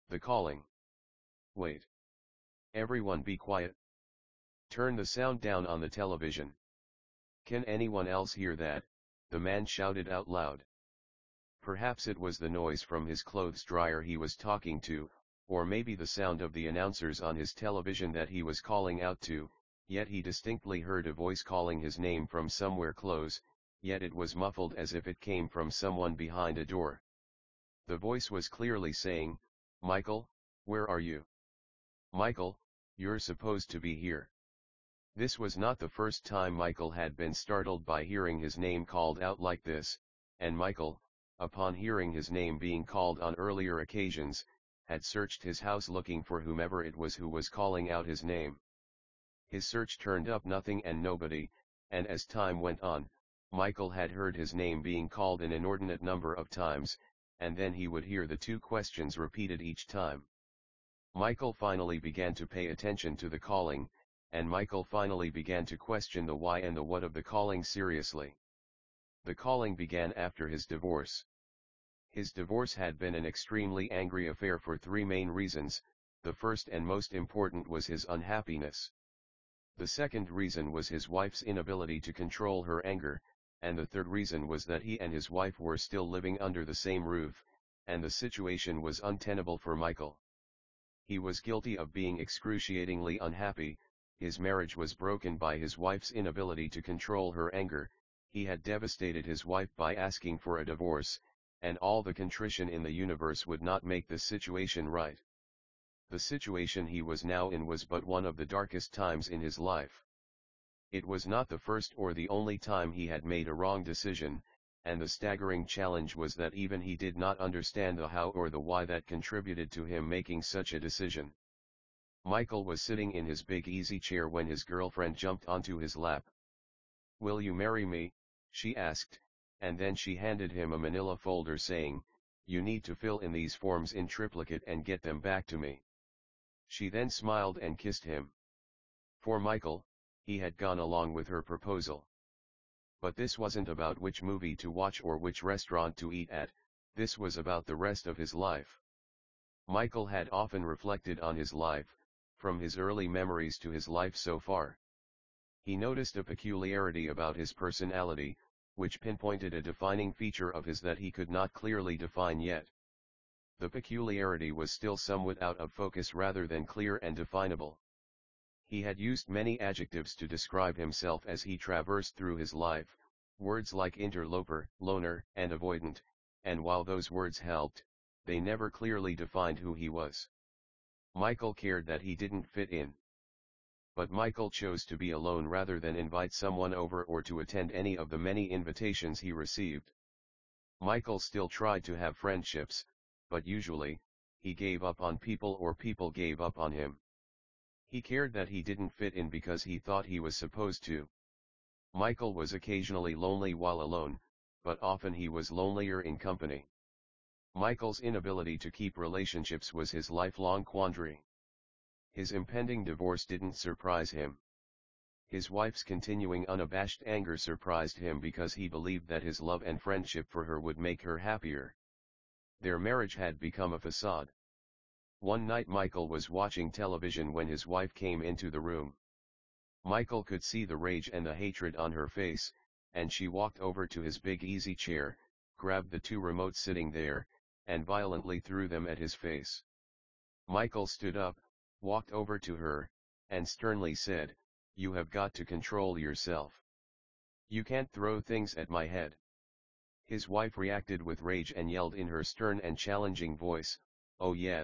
The calling. Wait. Everyone be quiet. Turn the sound down on the television. Can anyone else hear that? The man shouted out loud. Perhaps it was the noise from his clothes dryer he was talking to, or maybe the sound of the announcers on his television that he was calling out to, yet he distinctly heard a voice calling his name from somewhere close, yet it was muffled as if it came from someone behind a door. The voice was clearly saying, "Michael, where are you? Michael, you're supposed to be here." This was not the first time Michael had been startled by hearing his name called out like this, and Michael, upon hearing his name being called on earlier occasions, had searched his house looking for whomever it was who was calling out his name. His search turned up nothing and nobody, and as time went on, Michael had heard his name being called an inordinate number of times, and then he would hear the two questions repeated each time. Michael finally began to pay attention to the calling, and Michael finally began to question the why and the what of the calling seriously. The calling began after his divorce. His divorce had been an extremely angry affair for three main reasons. The first and most important was his unhappiness. The second reason was his wife's inability to control her anger, and the third reason was that he and his wife were still living under the same roof, and the situation was untenable for Michael. He was guilty of being excruciatingly unhappy. His marriage was broken by his wife's inability to control her anger. He had devastated his wife by asking for a divorce, and all the contrition in the universe would not make the situation right. The situation he was now in was but one of the darkest times in his life. It was not the first or the only time he had made a wrong decision, and the staggering challenge was that even he did not understand the how or the why that contributed to him making such a decision. Michael was sitting in his big easy chair when his girlfriend jumped onto his lap. "Will you marry me?" she asked, and then she handed him a manila folder saying, "You need to fill in these forms in triplicate and get them back to me." She then smiled and kissed him. For Michael, he had gone along with her proposal. But this wasn't about which movie to watch or which restaurant to eat at, this was about the rest of his life. Michael had often reflected on his life, from his early memories to his life so far. He noticed a peculiarity about his personality, which pinpointed a defining feature of his that he could not clearly define yet. The peculiarity was still somewhat out of focus rather than clear and definable. He had used many adjectives to describe himself as he traversed through his life, words like interloper, loner, and avoidant, and while those words helped, they never clearly defined who he was. Michael cared that he didn't fit in. But Michael chose to be alone rather than invite someone over or to attend any of the many invitations he received. Michael still tried to have friendships, but usually, he gave up on people or people gave up on him. He cared that he didn't fit in because he thought he was supposed to. Michael was occasionally lonely while alone, but often he was lonelier in company. Michael's inability to keep relationships was his lifelong quandary. His impending divorce didn't surprise him. His wife's continuing unabashed anger surprised him because he believed that his love and friendship for her would make her happier. Their marriage had become a facade. One night Michael was watching television when his wife came into the room. Michael could see the rage and the hatred on her face, and she walked over to his big easy chair, grabbed the two remotes sitting there, and violently threw them at his face. Michael stood up, walked over to her, and sternly said, "You have got to control yourself. You can't throw things at my head." His wife reacted with rage and yelled in her stern and challenging voice, "Oh yeah.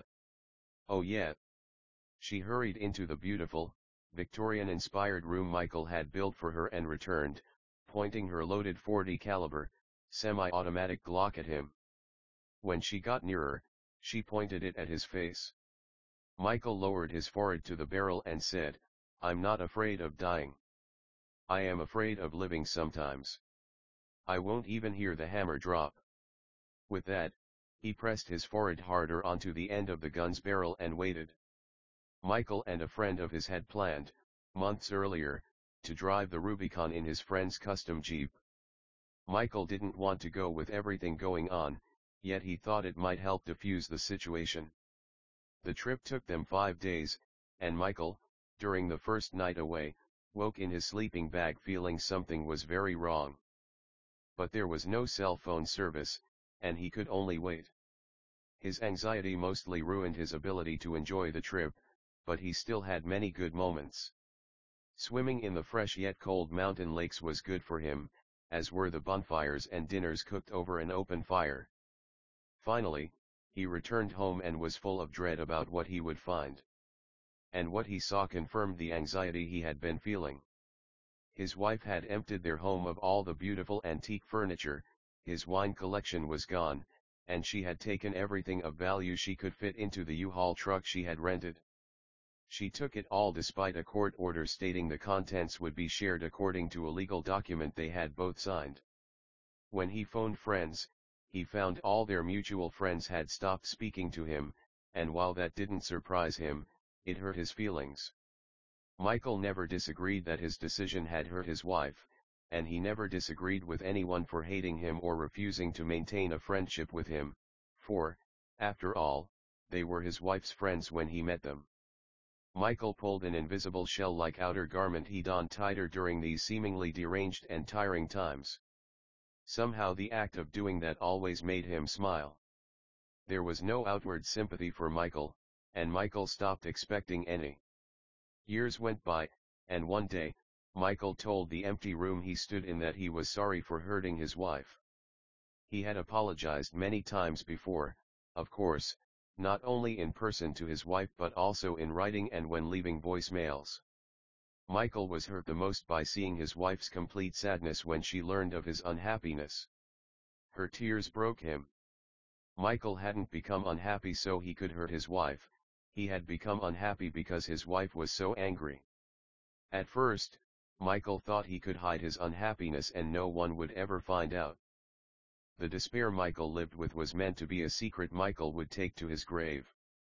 Oh yeah." She hurried into the beautiful, Victorian-inspired room Michael had built for her and returned, pointing her loaded .40 caliber, semi-automatic Glock at him. When she got nearer, she pointed it at his face. Michael lowered his forehead to the barrel and said, "I'm not afraid of dying. I am afraid of living sometimes. I won't even hear the hammer drop." With that, he pressed his forehead harder onto the end of the gun's barrel and waited. Michael and a friend of his had planned, months earlier, to drive the Rubicon in his friend's custom Jeep. Michael didn't want to go with everything going on, yet he thought it might help defuse the situation. The trip took them 5 days, and Michael, during the first night away, woke in his sleeping bag feeling something was very wrong. But there was no cell phone service, and he could only wait. His anxiety mostly ruined his ability to enjoy the trip, but he still had many good moments. Swimming in the fresh yet cold mountain lakes was good for him, as were the bonfires and dinners cooked over an open fire. Finally, he returned home and was full of dread about what he would find. And what he saw confirmed the anxiety he had been feeling. His wife had emptied their home of all the beautiful antique furniture, his wine collection was gone, and she had taken everything of value she could fit into the U-Haul truck she had rented. She took it all despite a court order stating the contents would be shared according to a legal document they had both signed. When he phoned friends, he found all their mutual friends had stopped speaking to him, and while that didn't surprise him, it hurt his feelings. Michael never disagreed that his decision had hurt his wife, and he never disagreed with anyone for hating him or refusing to maintain a friendship with him, for, after all, they were his wife's friends when he met them. Michael pulled an invisible shell-like outer garment he donned tighter during these seemingly deranged and tiring times. Somehow the act of doing that always made him smile. There was no outward sympathy for Michael, and Michael stopped expecting any. Years went by, and one day, Michael told the empty room he stood in that he was sorry for hurting his wife. He had apologized many times before, of course, not only in person to his wife but also in writing and when leaving voicemails. Michael was hurt the most by seeing his wife's complete sadness when she learned of his unhappiness. Her tears broke him. Michael hadn't become unhappy so he could hurt his wife, he had become unhappy because his wife was so angry. At first, Michael thought he could hide his unhappiness and no one would ever find out. The despair Michael lived with was meant to be a secret Michael would take to his grave.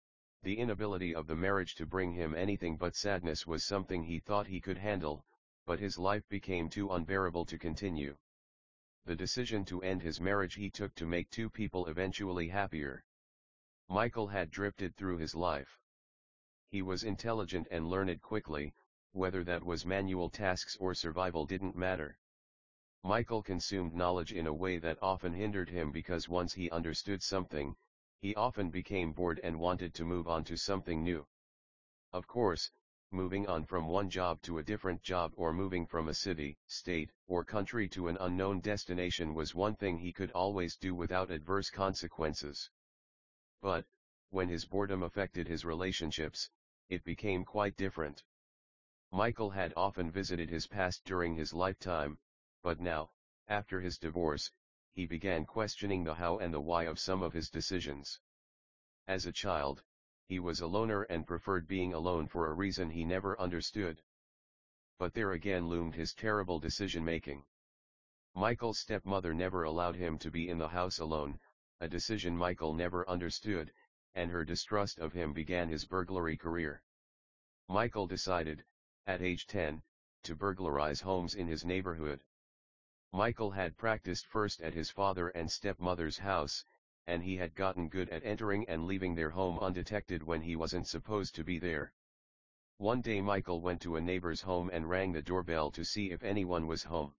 The inability of the marriage to bring him anything but sadness was something he thought he could handle, but his life became too unbearable to continue. The decision to end his marriage he took to make two people eventually happier. Michael had drifted through his life. He was intelligent and learned quickly, whether that was manual tasks or survival didn't matter. Michael consumed knowledge in a way that often hindered him because once he understood something, he often became bored and wanted to move on to something new. Of course, moving on from one job to a different job or moving from a city, state, or country to an unknown destination was one thing he could always do without adverse consequences. But, when his boredom affected his relationships, it became quite different. Michael had often visited his past during his lifetime, but now, after his divorce, he began questioning the how and the why of some of his decisions. As a child, he was a loner and preferred being alone for a reason he never understood. But there again loomed his terrible decision-making. Michael's stepmother never allowed him to be in the house alone, a decision Michael never understood, and her distrust of him began his burglary career. Michael decided, at age 10, to burglarize homes in his neighborhood. Michael had practiced first at his father and stepmother's house, and he had gotten good at entering and leaving their home undetected when he wasn't supposed to be there. One day Michael went to a neighbor's home and rang the doorbell to see if anyone was home.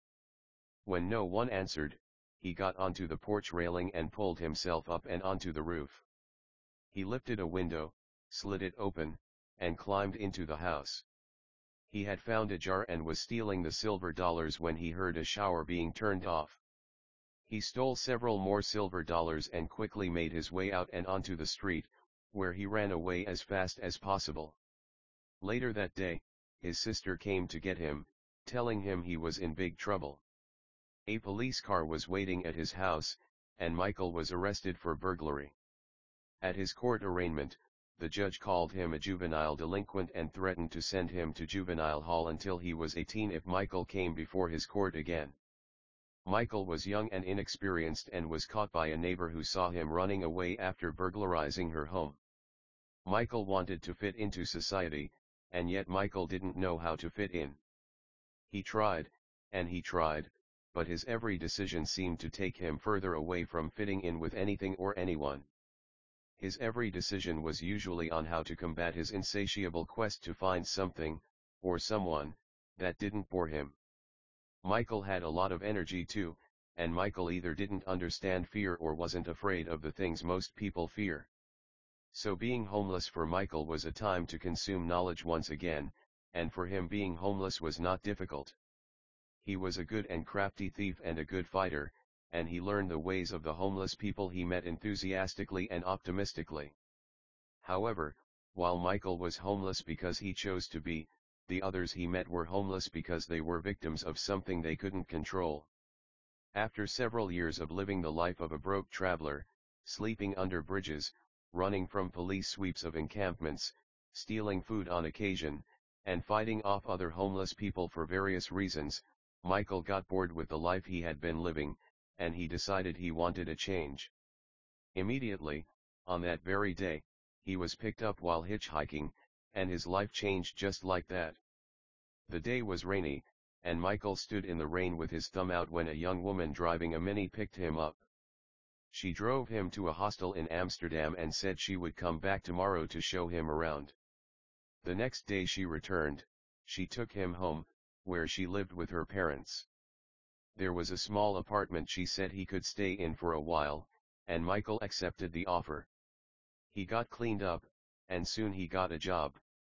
When no one answered, he got onto the porch railing and pulled himself up and onto the roof. He lifted a window, slid it open, and climbed into the house. He had found a jar and was stealing the silver dollars when he heard a shower being turned off. He stole several more silver dollars and quickly made his way out and onto the street, where he ran away as fast as possible. Later that day, his sister came to get him, telling him he was in big trouble. A police car was waiting at his house, and Michael was arrested for burglary. At his court arraignment, the judge called him a juvenile delinquent and threatened to send him to juvenile hall until he was 18 if Michael came before his court again. Michael was young and inexperienced and was caught by a neighbor who saw him running away after burglarizing her home. Michael wanted to fit into society, and yet Michael didn't know how to fit in. He tried, and he tried, but his every decision seemed to take him further away from fitting in with anything or anyone. His every decision was usually on how to combat his insatiable quest to find something, or someone, that didn't bore him. Michael had a lot of energy too, and Michael either didn't understand fear or wasn't afraid of the things most people fear. So being homeless for Michael was a time to consume knowledge once again, and for him being homeless was not difficult. He was a good and crafty thief and a good fighter, and he learned the ways of the homeless people he met enthusiastically and optimistically. However, while Michael was homeless because he chose to be, the others he met were homeless because they were victims of something they couldn't control. After several years of living the life of a broke traveler, sleeping under bridges, running from police sweeps of encampments, stealing food on occasion, and fighting off other homeless people for various reasons, Michael got bored with the life he had been living, and he decided he wanted a change. Immediately, on that very day, he was picked up while hitchhiking, and his life changed just like that. The day was rainy, and Michael stood in the rain with his thumb out when a young woman driving a Mini picked him up. She drove him to a hostel in Amsterdam and said she would come back tomorrow to show him around. The next day she returned. She took him home, where she lived with her parents. There was a small apartment she said he could stay in for a while, and Michael accepted the offer. He got cleaned up, and soon he got a job.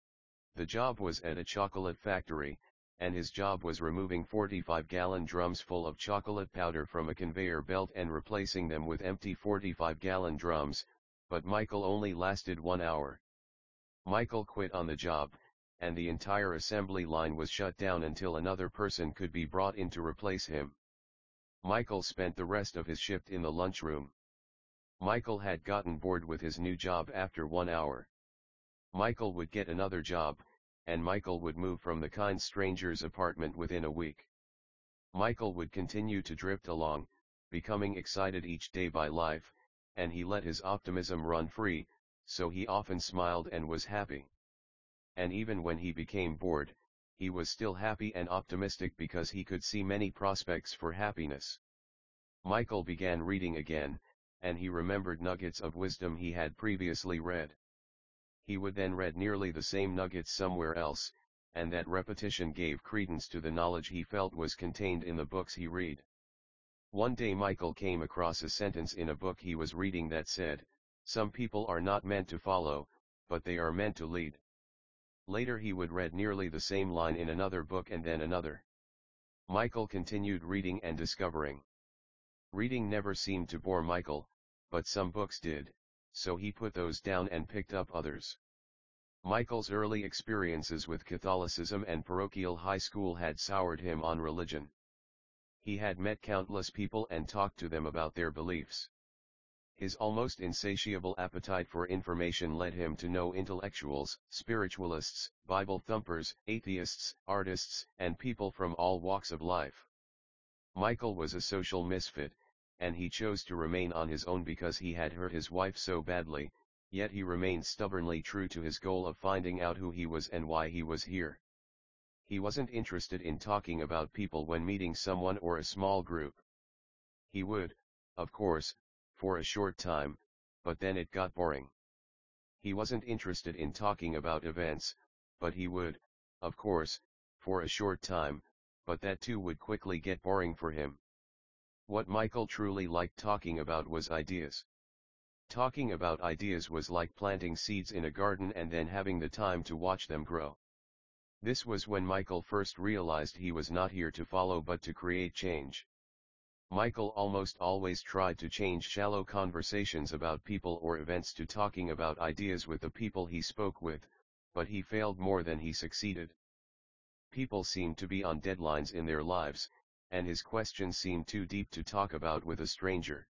The job was at a chocolate factory, and his job was removing 45-gallon drums full of chocolate powder from a conveyor belt and replacing them with empty 45-gallon drums, but Michael only lasted 1 hour. Michael quit on the job, and the entire assembly line was shut down until another person could be brought in to replace him. Michael spent the rest of his shift in the lunchroom. Michael had gotten bored with his new job after 1 hour. Michael would get another job, and Michael would move from the kind stranger's apartment within a week. Michael would continue to drift along, becoming excited each day by life, and he let his optimism run free, so he often smiled and was happy. And even when he became bored, he was still happy and optimistic because he could see many prospects for happiness. Michael began reading again, and he remembered nuggets of wisdom he had previously read. He would then read nearly the same nuggets somewhere else, and that repetition gave credence to the knowledge he felt was contained in the books he read. One day Michael came across a sentence in a book he was reading that said, "Some people are not meant to follow, but they are meant to lead." Later he would read nearly the same line in another book and then another. Michael continued reading and discovering. Reading never seemed to bore Michael, but some books did, so he put those down and picked up others. Michael's early experiences with Catholicism and parochial high school had soured him on religion. He had met countless people and talked to them about their beliefs. His almost insatiable appetite for information led him to know intellectuals, spiritualists, Bible thumpers, atheists, artists, and people from all walks of life. Michael was a social misfit, and he chose to remain on his own because he had hurt his wife so badly, yet he remained stubbornly true to his goal of finding out who he was and why he was here. He wasn't interested in talking about people when meeting someone or a small group. He would, of course, for a short time, but then it got boring. He wasn't interested in talking about events, but he would, of course, for a short time, but that too would quickly get boring for him. What Michael truly liked talking about was ideas. Talking about ideas was like planting seeds in a garden and then having the time to watch them grow. This was when Michael first realized he was not here to follow but to create change. Michael almost always tried to change shallow conversations about people or events to talking about ideas with the people he spoke with, but he failed more than he succeeded. People seemed to be on deadlines in their lives, and his questions seemed too deep to talk about with a stranger.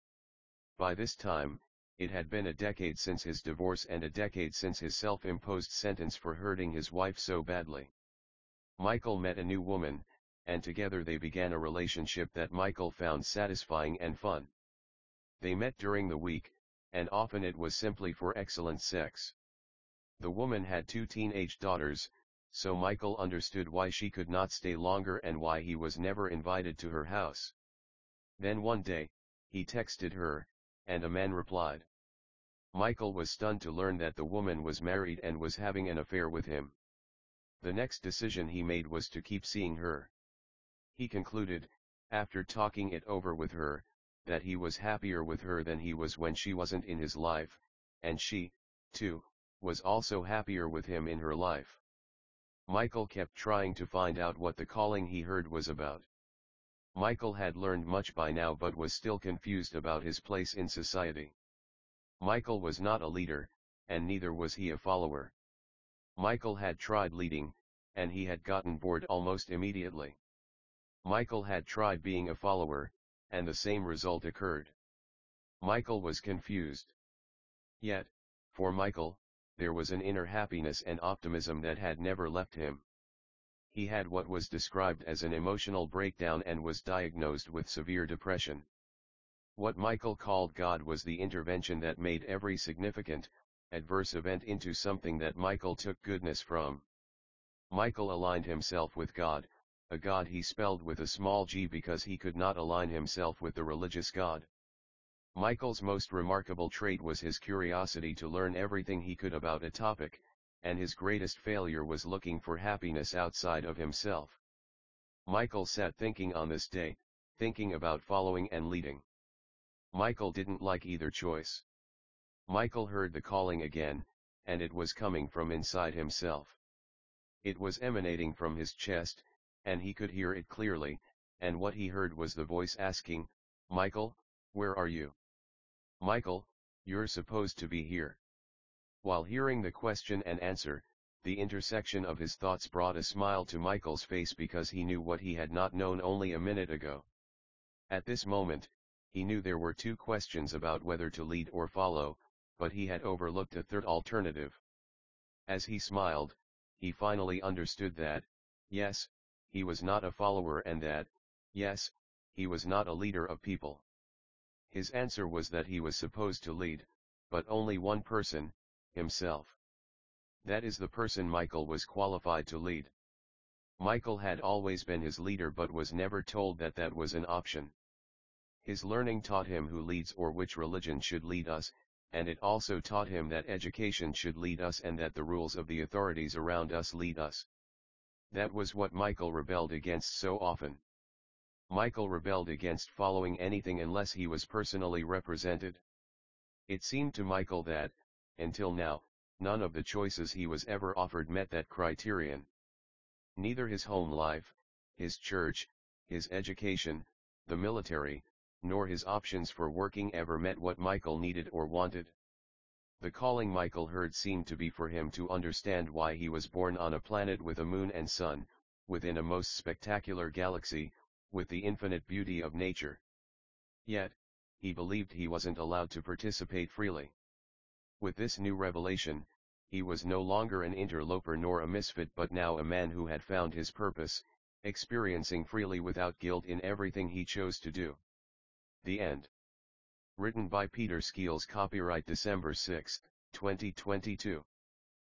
By this time, it had been a decade since his divorce and a decade since his self-imposed sentence for hurting his wife so badly. Michael met a new woman, and together they began a relationship that Michael found satisfying and fun. They met during the week, and often it was simply for excellent sex. The woman had 2 teenage daughters, so Michael understood why she could not stay longer and why he was never invited to her house. Then one day, he texted her, and a man replied. Michael was stunned to learn that the woman was married and was having an affair with him. The next decision he made was to keep seeing her. He concluded, after talking it over with her, that he was happier with her than he was when she wasn't in his life, and she, too, was also happier with him in her life. Michael kept trying to find out what the calling he heard was about. Michael had learned much by now but was still confused about his place in society. Michael was not a leader, and neither was he a follower. Michael had tried leading, and he had gotten bored almost immediately. Michael had tried being a follower, and the same result occurred. Michael was confused. Yet, for Michael, there was an inner happiness and optimism that had never left him. He had what was described as an emotional breakdown and was diagnosed with severe depression. What Michael called God was the intervention that made every significant, adverse event into something that Michael took goodness from. Michael aligned himself with God, a God he spelled with a small g because he could not align himself with the religious God. Michael's most remarkable trait was his curiosity to learn everything he could about a topic, and his greatest failure was looking for happiness outside of himself. Michael sat thinking on this day, thinking about following and leading. Michael didn't like either choice. Michael heard the calling again, and it was coming from inside himself. It was emanating from his chest, and he could hear it clearly, and what he heard was the voice asking, "Michael, where are you? Michael, you're supposed to be here." While hearing the question and answer, the intersection of his thoughts brought a smile to Michael's face because he knew what he had not known only a minute ago. At this moment, he knew there were two questions about whether to lead or follow, but he had overlooked a third alternative. As he smiled, he finally understood that, yes, he was not a follower and that, yes, he was not a leader of people. His answer was that he was supposed to lead, but only one person, himself. That is the person Michael was qualified to lead. Michael had always been his leader but was never told that that was an option. His learning taught him who leads or which religion should lead us, and it also taught him that education should lead us and that the rules of the authorities around us lead us. That was what Michael rebelled against so often. Michael rebelled against following anything unless he was personally represented. It seemed to Michael that, until now, none of the choices he was ever offered met that criterion. Neither his home life, his church, his education, the military, nor his options for working ever met what Michael needed or wanted. The calling Michael heard seemed to be for him to understand why he was born on a planet with a moon and sun, within a most spectacular galaxy, with the infinite beauty of nature. Yet, he believed he wasn't allowed to participate freely. With this new revelation, he was no longer an interloper nor a misfit but now a man who had found his purpose, experiencing freely without guilt in everything he chose to do. The end. Written by Peter Skeels. Copyright December 6, 2022.